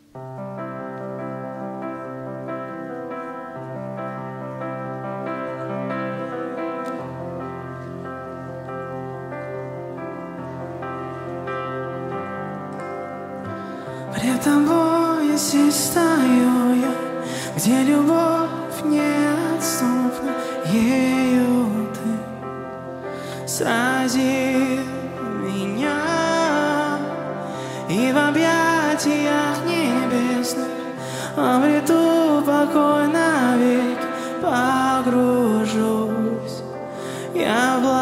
Пред тобой я здесь стою я, где любовь неотступна, ею ты сразил меня, и в объятиях небесных обрету покой навек, погружусь я в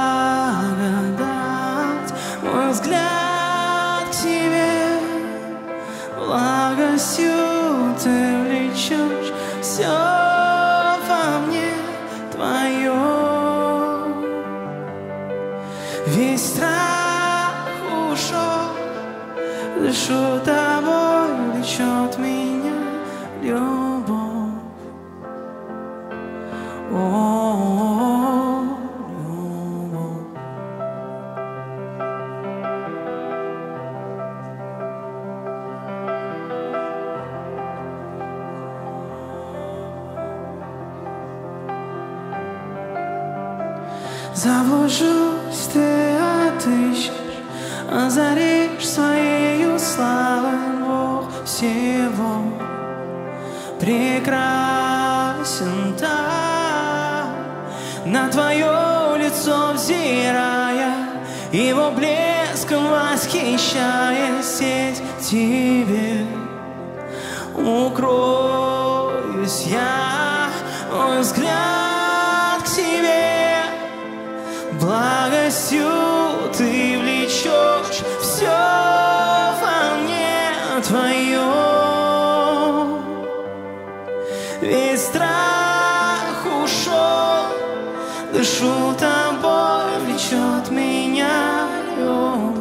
благодать, мой взгляд к тебе благостью ты влечешь все во мне твое. Весь страх ушел, дышу тобой, влечет меня любовь. Любовь. Заблужусь, ты отыщешь, озаришь своею славой, Бог всего прекрасен так, на твое лицо взирая, его блеском восхищаясь, здесь тебе укроюсь я, мой взгляд к тебе благостью ты влечешь все во мне твое. Весь страх ушел, дышу тобой, влечет меня любовь.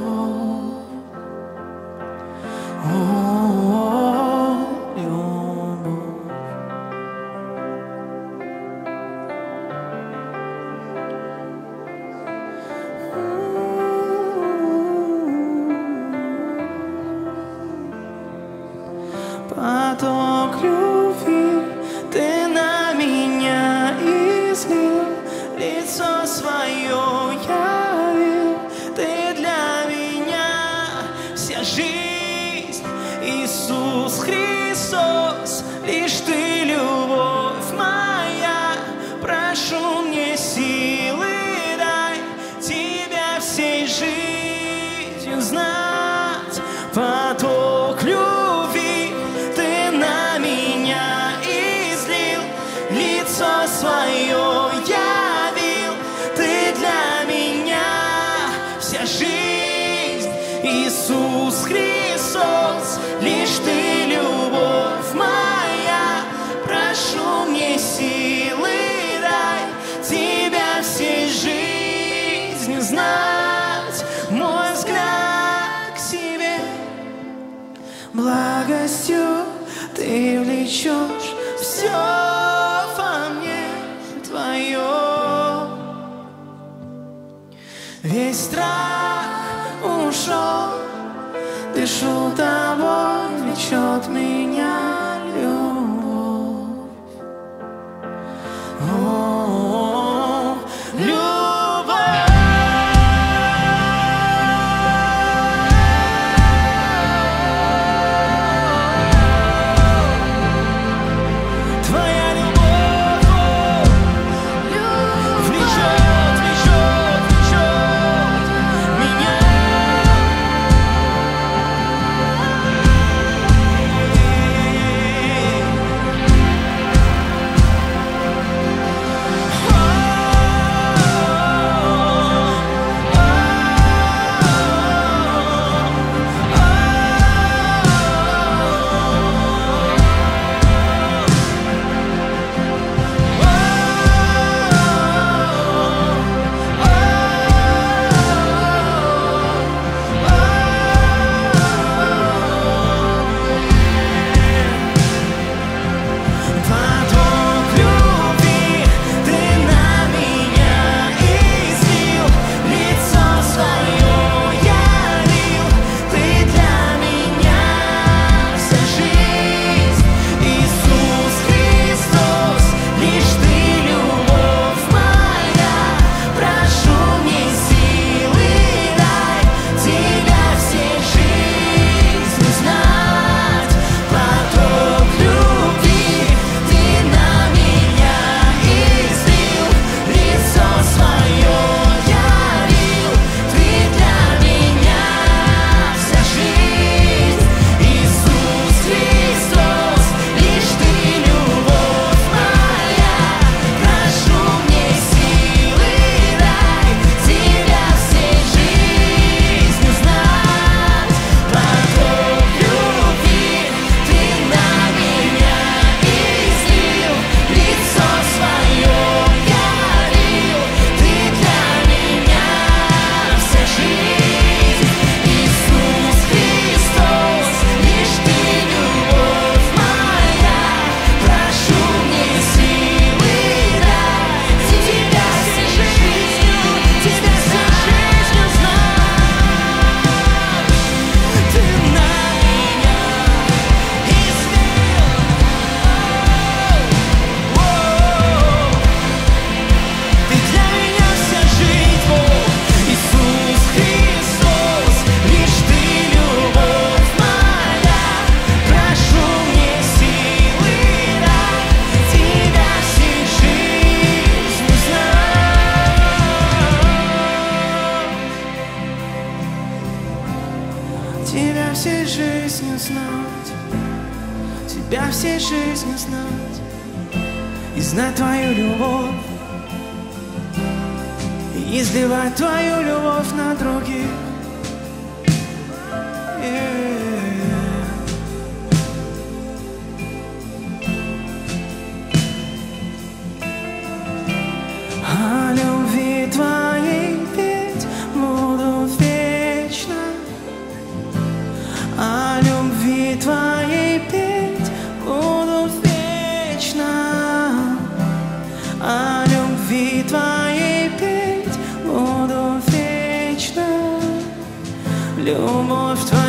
Поток любви ты на меня излил, лицо свое явил, ты для меня вся жизнь, Иисус Христос, лишь ты любовь моя, прошу мне силы дай, тебя всей жизнью знать. Поток любви ты на меня излил, лицо свое явил, ты для меня вся жизнь, Иисус Христос, лишь ты любовь моя, прошу мне силы дай, тебя всей жизнью знать. Мой взгляд к себе благостью ты влечешь все во мне твое. Весь страх ушел, дышу тобой, влечет меня любовь. Любовь. жизнью знать, тебя всей жизнью знать, и знать твою любовь, и изливать твою любовь на других. О любви твоей петь буду вечно, о любви твоей петь буду вечно, о любви твоей петь буду вечно, любовь твоя.